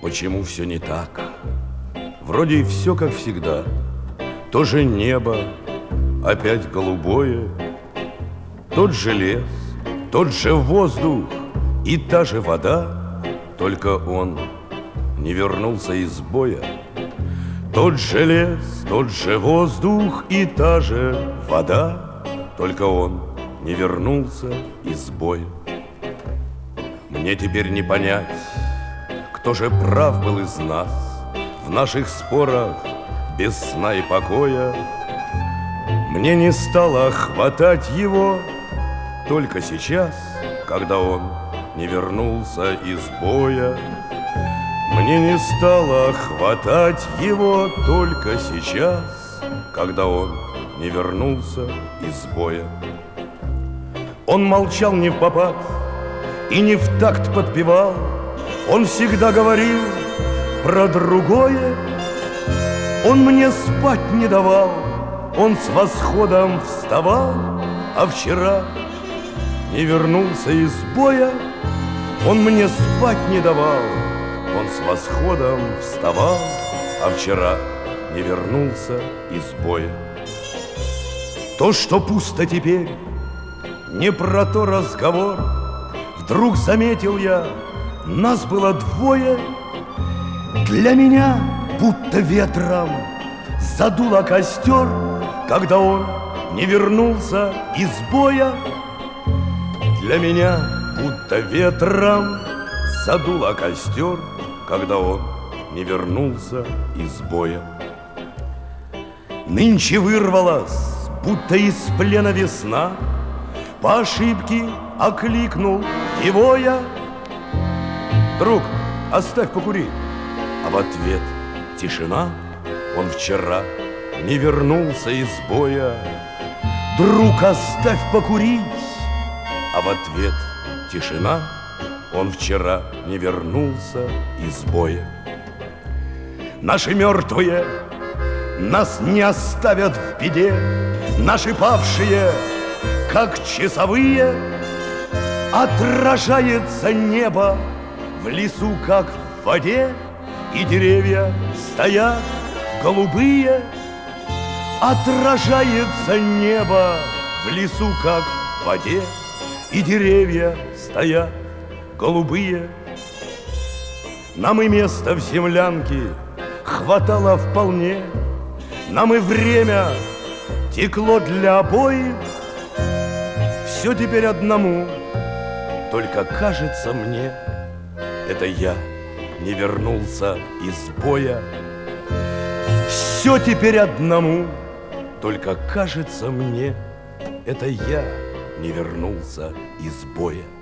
почему все не так? Вроде все как всегда. То же небо, опять голубое, тот же лес, тот же воздух и та же вода, только он не вернулся из боя. Тот же лес, тот же воздух и та же вода, только он не вернулся из боя. Мне теперь не понять, кто же прав был из нас в наших спорах без сна и покоя. Мне не стало хватать его только сейчас, когда он не вернулся из боя. Мне не стало хватать его только сейчас, когда он не вернулся из боя. Он молчал не впопад и не в такт подпевал, он всегда говорил про другое. Он мне спать не давал, он с восходом вставал, а вчера не вернулся из боя. Он мне спать не давал, он с восходом вставал, а вчера не вернулся из боя. То, что пусто теперь, не про то разговор. Вдруг заметил я, нас было двое. Для меня будто ветром задуло костер, когда он не вернулся из боя. Для меня будто ветром задуло костер, когда он не вернулся из боя. Нынче вырвалась, будто из плена весна, по ошибке окликнул его я: друг, оставь покурить. А в ответ тишина. Он вчера не вернулся из боя. Друг, оставь покурить. А в ответ тишина. Он вчера не вернулся из боя. Наши мертвые нас не оставят в беде. Наши павшие, как часовые, отражается небо в лесу, как в воде, и деревья стоят голубые. Отражается небо в лесу, как в воде, и деревья стоят голубые. Нам и места в землянке хватало вполне, нам и время текло для обоих. Все теперь одному, только кажется мне, это я не вернулся из боя. Все теперь одному, только кажется мне, это я не вернулся из боя.